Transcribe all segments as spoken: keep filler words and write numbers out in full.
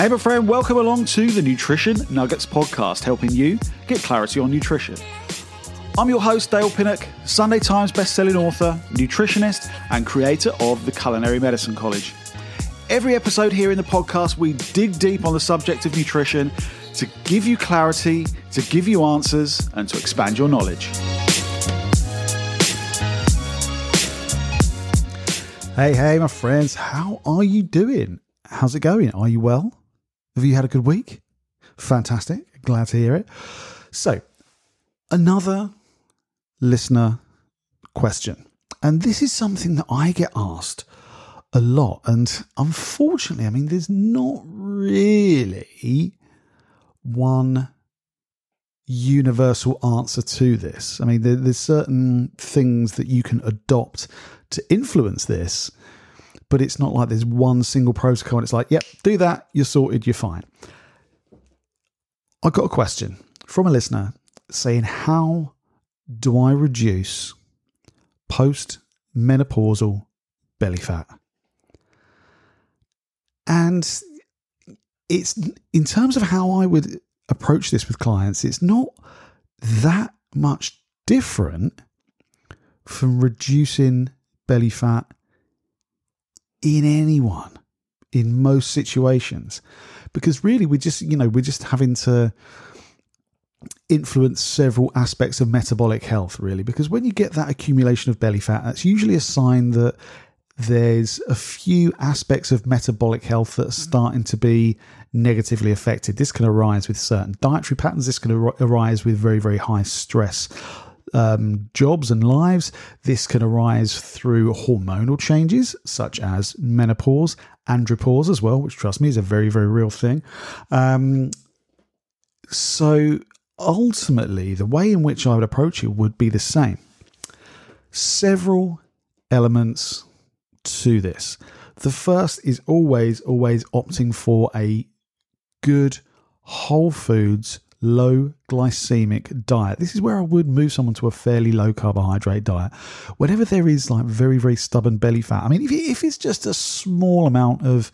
Hey my friend, welcome along to the Nutrition Nuggets podcast, helping you get clarity on nutrition. I'm your host, Dale Pinnock, Sunday Times bestselling author, nutritionist, and creator of the Culinary Medicine College. Every episode here in the podcast, we dig deep on the subject of nutrition to give you clarity, to give you answers, and to expand your knowledge. Hey, hey, my friends, how are you doing? How's it going? Are you well? Have you had a good week? Fantastic. Glad to hear it. So, another listener question. And this is something that I get asked a lot. And unfortunately, I mean, there's not really one universal answer to this. I mean, there, there's certain things that you can adopt to influence this, but it's not like there's one single protocol and it's like, yep, do that, you're sorted, you're fine. I got a question from a listener saying, how do I reduce post-menopausal belly fat? And it's, in terms of how I would approach this with clients, it's not that much different from reducing belly fat in anyone, in most situations, because really we're just, you know, we're just having to influence several aspects of metabolic health, really, because when you get that accumulation of belly fat, that's usually a sign that there's a few aspects of metabolic health that are starting to be negatively affected. This can arise with certain dietary patterns. This can ar- arise with very, very high stress Um, jobs and lives. This can arise through hormonal changes such as menopause, andropause as well, which, trust me, is a very, very real thing. Um, so ultimately, the way in which I would approach it would be the same. Several elements to this. The first is always, always opting for a good whole foods, low glycemic diet. This is where I would move someone to a fairly low carbohydrate diet. Whenever there is like very, very stubborn belly fat, I mean, if, if it's just a small amount of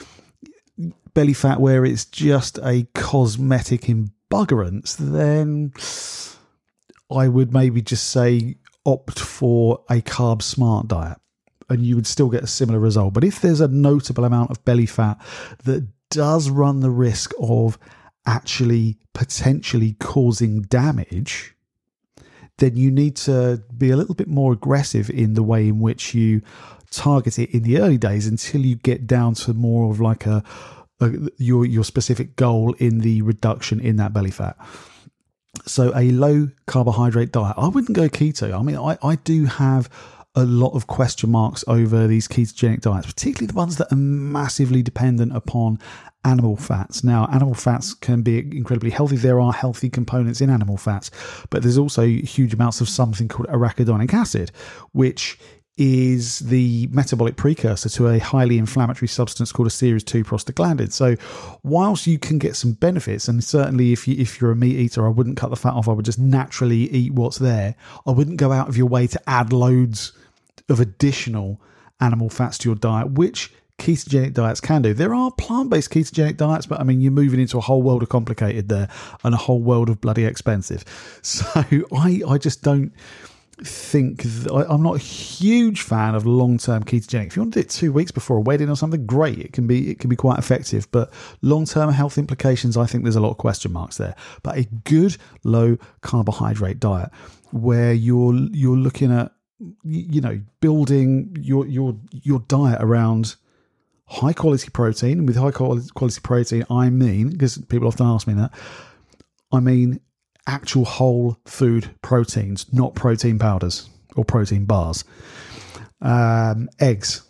belly fat where it's just a cosmetic embuggerance, then I would maybe just say opt for a carb smart diet and you would still get a similar result. But if there's a notable amount of belly fat that does run the risk of actually potentially causing damage, then you need to be a little bit more aggressive in the way in which you target it in the early days until you get down to more of like a, a your your specific goal in the reduction in that belly fat. So a low carbohydrate diet. I wouldn't go keto. I mean, I, I do have a lot of question marks over these ketogenic diets, particularly the ones that are massively dependent upon animal fats. Now, animal fats can be incredibly healthy. There are healthy components in animal fats, but there's also huge amounts of something called arachidonic acid, which is the metabolic precursor to a highly inflammatory substance called a series two prostaglandin. So whilst you can get some benefits, and certainly if, you, if you're a meat eater, I wouldn't cut the fat off, I would just naturally eat what's there. I wouldn't go out of your way to add loads of additional animal fats to your diet, which ketogenic diets can do. There are plant-based ketogenic diets, but I mean, you're moving into a whole world of complicated there and a whole world of bloody expensive. So I, I just don't think, th- I, I'm not a huge fan of long-term ketogenic. If you want to do it two weeks before a wedding or something, great. It can be, it can be quite effective, but long-term health implications, I think there's a lot of question marks there. But a good low carbohydrate diet where you're, you're looking at, you know, building your, your, your diet around high quality protein. And with high quality protein, I mean, because people often ask me that, I mean actual whole food proteins, not protein powders or protein bars. Um, eggs,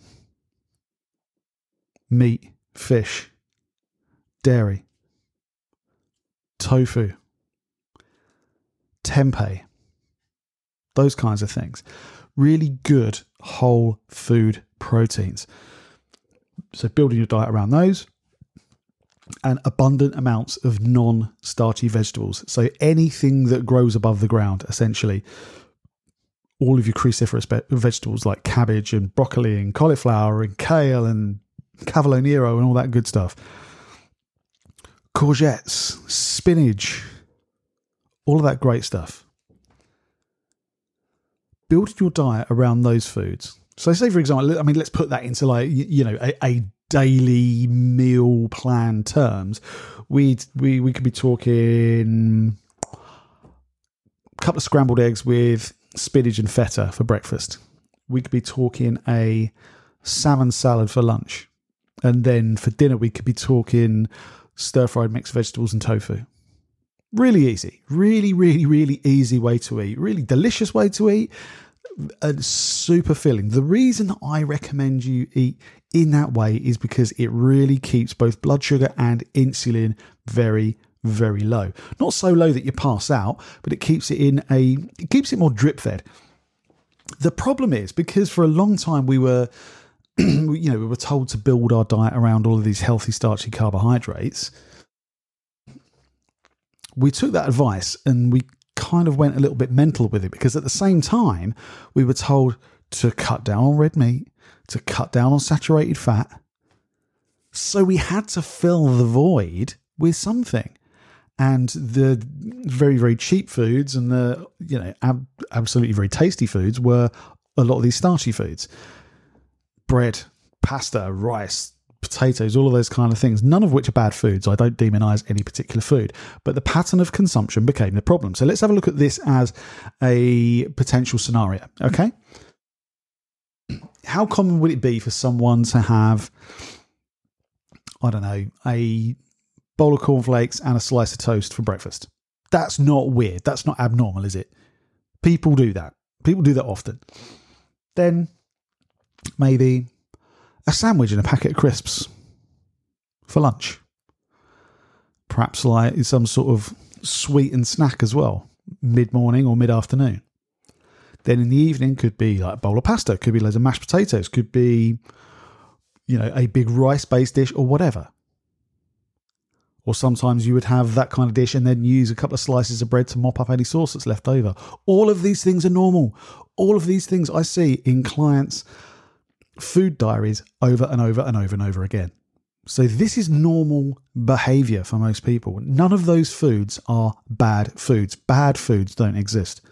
meat, fish, dairy, tofu, tempeh, those kinds of things. Really good whole food proteins. So building your diet around those, and abundant amounts of non-starchy vegetables. So anything that grows above the ground, essentially. All of your cruciferous vegetables like cabbage and broccoli and cauliflower and kale and cavolo nero and all that good stuff. courgettes, spinach, all of that great stuff. Build your diet around those foods. So say, for example, I mean, let's put that into like, you know, a, a daily meal plan terms. We'd, we we could be talking a couple of scrambled eggs with spinach and feta for breakfast. We could be talking a salmon salad for lunch. And then for dinner, we could be talking stir-fried mixed vegetables and tofu. Really easy. Really, really, really easy way to eat. Really delicious way to eat. And super filling. The reason that I recommend you eat in that way is because it really keeps both blood sugar and insulin very, very low. Not so low that you pass out, but it keeps it in a, it keeps it more drip fed. The problem is because for a long time we were, you know, we were told to build our diet around all of these healthy starchy carbohydrates. We took that advice and we kind of went a little bit mental with it because at the same time we were told to cut down on red meat, to cut down on saturated fat. So we had to fill the void with something. And the very, very cheap foods and the, you know, ab- absolutely very tasty foods were a lot of these starchy foods. Bread, pasta, rice, potatoes, all of those kind of things, none of which are bad foods. I don't demonize any particular food, but the pattern of consumption became the problem. So let's have a look at this as a potential scenario. Okay. How common would it be for someone to have, I don't know, a bowl of cornflakes and a slice of toast for breakfast? That's not weird. That's not abnormal, is it? People do that. People do that often. Then maybe a sandwich and a packet of crisps for lunch. Perhaps like some sort of sweetened snack as well, mid-morning or mid-afternoon. Then in the evening could be like a bowl of pasta, could be loads of mashed potatoes, could be, you know, a big rice-based dish or whatever. Or sometimes you would have that kind of dish and then use a couple of slices of bread to mop up any sauce that's left over. All of these things are normal. All of these things I see in clients' food diaries over and over and over and over again. So this is normal behavior for most people. None of those foods are bad foods. Bad foods don't exist.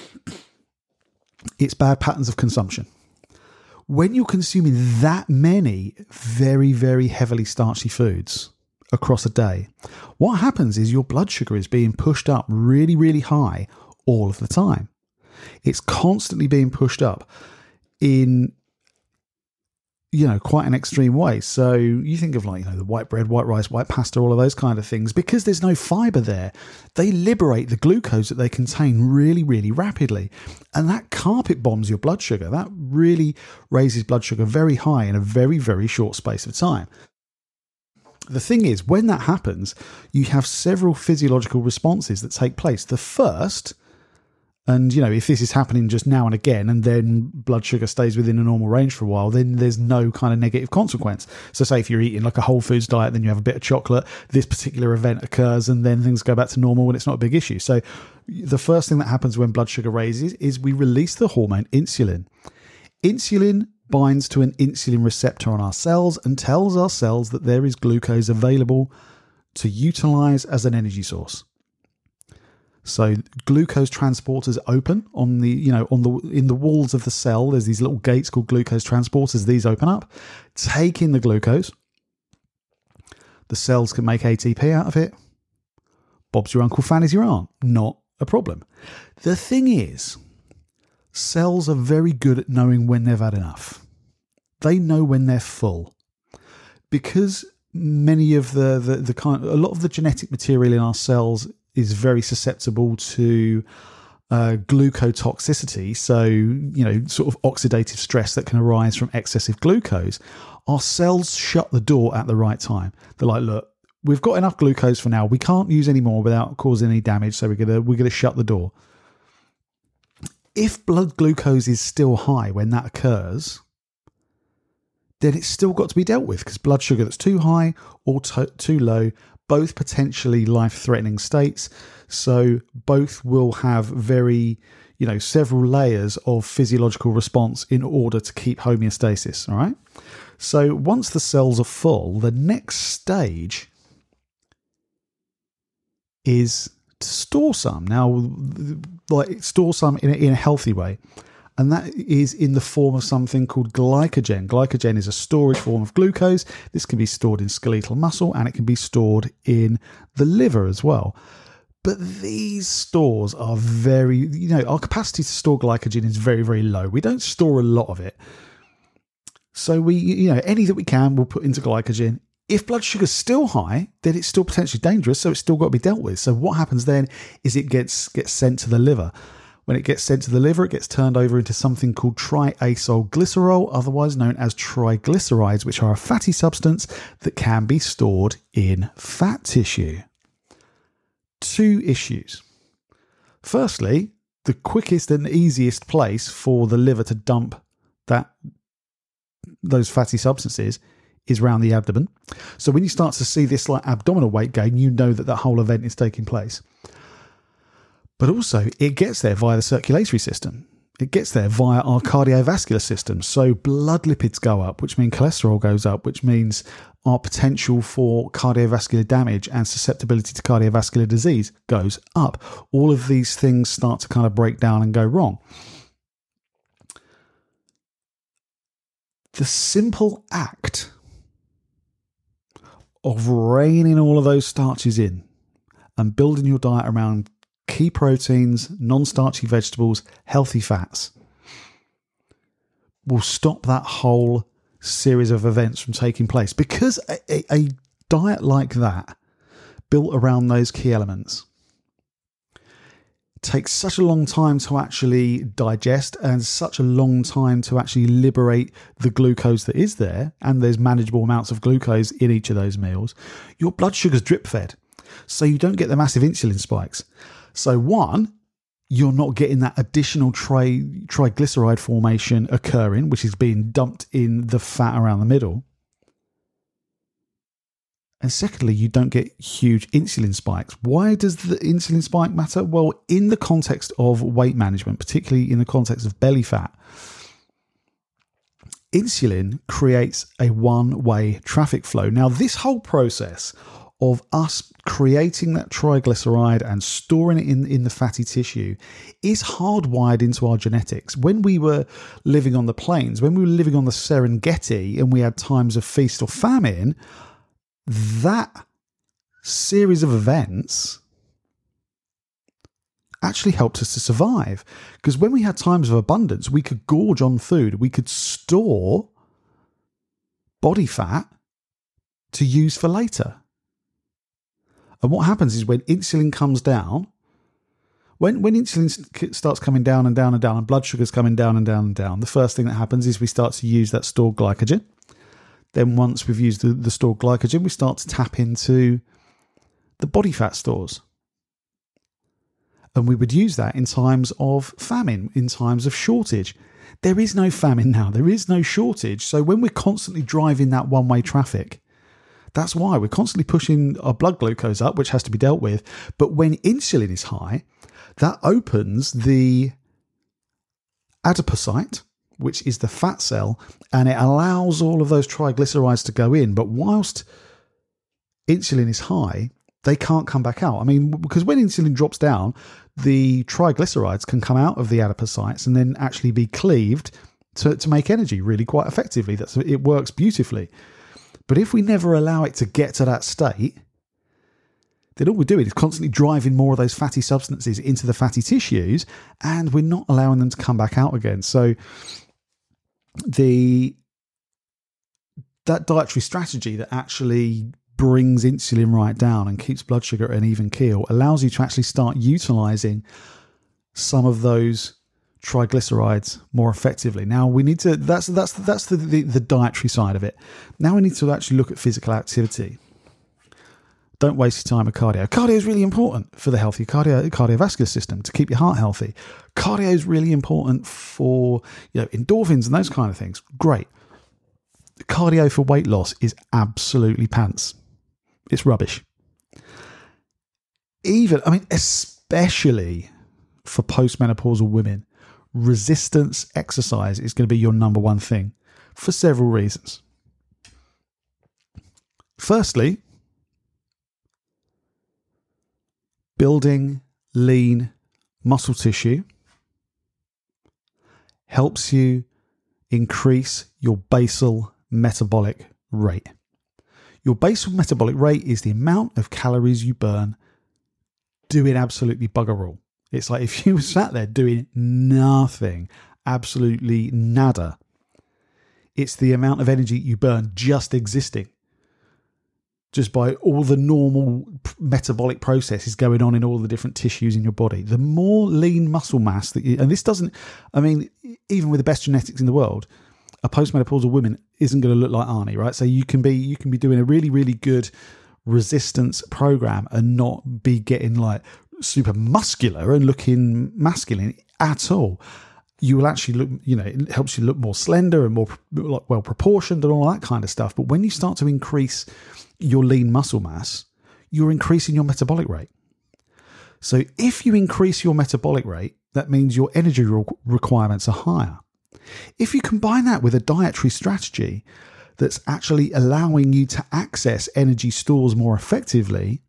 It's bad patterns of consumption. When you're consuming that many very, very heavily starchy foods across a day, what happens is your blood sugar is being pushed up really, really high all of the time. It's constantly being pushed up in, you know, quite an extreme way. So you think of like, you know, the white bread, white rice, white pasta, all of those kind of things, because there's no fiber there, they liberate the glucose that they contain really, really rapidly. And that carpet bombs your blood sugar. That really raises blood sugar very high in a very, very short space of time. The thing is, when that happens, you have several physiological responses that take place. The first, and, you know, if this is happening just now and again, and then blood sugar stays within a normal range for a while, then there's no kind of negative consequence. So say if you're eating like a whole foods diet, then you have a bit of chocolate, this particular event occurs, and then things go back to normal and it's not a big issue. So the first thing that happens when blood sugar raises is we release the hormone insulin. Insulin binds to an insulin receptor on our cells and tells our cells that there is glucose available to utilize as an energy source. So glucose transporters open on the, you know, on the, in the walls of the cell, there's these little gates called glucose transporters. These open up, take in the glucose. The cells can make A T P out of it. Bob's your uncle, Fanny's your aunt. Not a problem. The thing is, cells are very good at knowing when they've had enough. They know when they're full. Because many of the, the, the kind, a lot of the genetic material in our cells is very susceptible to uh, glucotoxicity. So, you know, sort of oxidative stress that can arise from excessive glucose. Our cells shut the door at the right time. They're like, look, we've got enough glucose for now. We can't use any more without causing any damage. So we're gonna we're gonna shut the door. If blood glucose is still high when that occurs, then it's still got to be dealt with, because blood sugar that's too high or to- too low, both potentially life-threatening states. So both will have very, you know, several layers of physiological response in order to keep homeostasis. All right. So once the cells are full, the next stage is to store some. Now, like store some in a, in a healthy way. And that is in the form of something called glycogen. Glycogen is a storage form of glucose. This can be stored in skeletal muscle and it can be stored in the liver as well. But these stores are very, you know, our capacity to store glycogen is very, very low. We don't store a lot of it. So we, you know, any that we can, we'll put into glycogen. If blood sugar's still high, then it's still potentially dangerous, so it's still got to be dealt with. So what happens then is it gets gets sent to the liver. When it gets sent to the liver, it gets turned over into something called triacylglycerol, otherwise known as triglycerides, which are a fatty substance that can be stored in fat tissue. Two issues. Firstly, the quickest and easiest place for the liver to dump that those fatty substances is around the abdomen. So when you start to see this like abdominal weight gain, you know that that whole event is taking place. But also, it gets there via the circulatory system. It gets there via our cardiovascular system. So blood lipids go up, which means cholesterol goes up, which means our potential for cardiovascular damage and susceptibility to cardiovascular disease goes up. All of these things start to kind of break down and go wrong. The simple act of reining all of those starches in and building your diet around key proteins, non-starchy vegetables, healthy fats will stop that whole series of events from taking place. Because a, a, a diet like that, built around those key elements, takes such a long time to actually digest and such a long time to actually liberate the glucose that is there, and there's manageable amounts of glucose in each of those meals, your blood sugar's drip fed. So you don't get the massive insulin spikes. So one, you're not getting that additional tri- triglyceride formation occurring, which is being dumped in the fat around the middle. And secondly, you don't get huge insulin spikes. Why does the insulin spike matter? Well, in the context of weight management, particularly in the context of belly fat, insulin creates a one-way traffic flow. Now, this whole process of us creating that triglyceride and storing it in, in the fatty tissue is hardwired into our genetics. When we were living on the plains, when we were living on the Serengeti and we had times of feast or famine, that series of events actually helped us to survive. Because when we had times of abundance, we could gorge on food. We could store body fat to use for later. And what happens is when insulin comes down, when, when insulin starts coming down and down and down and blood sugar's coming down and down and down, the first thing that happens is we start to use that stored glycogen. Then once we've used the, the stored glycogen, we start to tap into the body fat stores. And we would use that in times of famine, in times of shortage. There is no famine now. There is no shortage. So when we're constantly driving that one-way traffic, that's why we're constantly pushing our blood glucose up, which has to be dealt with. But when insulin is high, that opens the adipocyte, which is the fat cell, and it allows all of those triglycerides to go in. But whilst insulin is high, they can't come back out. I mean, because when insulin drops down, the triglycerides can come out of the adipocytes and then actually be cleaved to, to make energy really quite effectively. That's, it works beautifully. But if we never allow it to get to that state, then all we're doing is constantly driving more of those fatty substances into the fatty tissues, and we're not allowing them to come back out again. So the that dietary strategy that actually brings insulin right down and keeps blood sugar at an even keel allows you to actually start utilizing some of those triglycerides more effectively. Now we need to, that's that's that's the, the, the dietary side of it. Now we need to actually look at physical activity. Don't waste your time with cardio. Cardio is really important for the healthy cardio, cardiovascular system to keep your heart healthy. Cardio is really important for, you know, endorphins and those kind of things. Great. Cardio for weight loss is absolutely pants. It's rubbish. Even, I mean, especially for postmenopausal women, resistance exercise is going to be your number one thing for several reasons. Firstly, building lean muscle tissue helps you increase your basal metabolic rate. Your basal metabolic rate is the amount of calories you burn doing absolutely bugger all. It's like if you were sat there doing nothing, absolutely nada, it's the amount of energy you burn just existing, just by all the normal metabolic processes going on in all the different tissues in your body. The more lean muscle mass that you, and this doesn't, I mean, even with the best genetics in the world, a postmenopausal woman isn't going to look like Arnie, right? So you can be, you can be doing a really, really good resistance program and not be getting like super muscular and looking masculine at all. You will actually look, you know, it helps you look more slender and more like well proportioned and all that kind of stuff. But when you start to increase your lean muscle mass, you're increasing your metabolic rate. So if you increase your metabolic rate, that means your energy re- requirements are higher. If you combine that with a dietary strategy that's actually allowing you to access energy stores more effectively,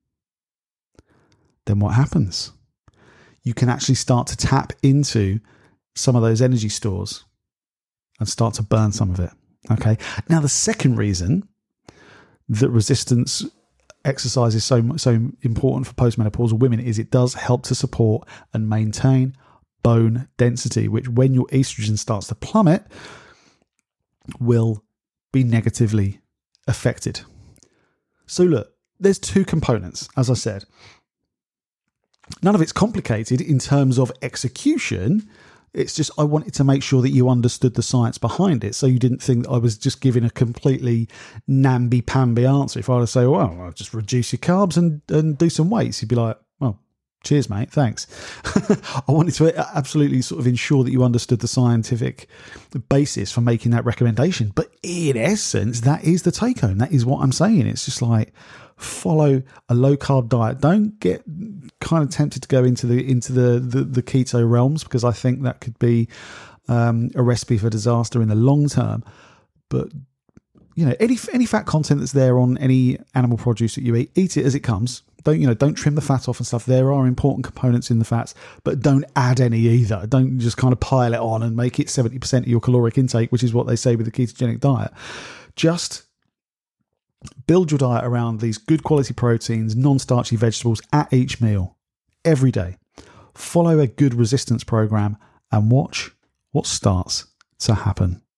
then what happens? You can actually start to tap into some of those energy stores and start to burn some of it. Okay. Now, the second reason that resistance exercise is so so important for postmenopausal women is it does help to support and maintain bone density, which when your estrogen starts to plummet will be negatively affected. So look, there's two components, as I said. None of it's complicated in terms of execution. It's just I wanted to make sure that you understood the science behind it, so you didn't think that I was just giving a completely namby-pamby answer. If I were to say, well, I'll just reduce your carbs and, and do some weights, you'd be like, well, cheers, mate, thanks. I wanted to absolutely sort of ensure that you understood the scientific basis for making that recommendation. But in essence, that is the take-home. That is what I'm saying. It's just like, follow a low-carb diet. Don't get kind of tempted to go into the into the, the, the keto realms, because I think that could be um, a recipe for disaster in the long term. But you know, any any fat content that's there on any animal produce that you eat, eat it as it comes. Don't you know? Don't trim the fat off and stuff. There are important components in the fats, but don't add any either. Don't just kind of pile it on and make it seventy percent of your caloric intake, which is what they say with the ketogenic diet. Just build your diet around these good quality proteins, non-starchy vegetables at each meal, every day. Follow a good resistance program and watch what starts to happen.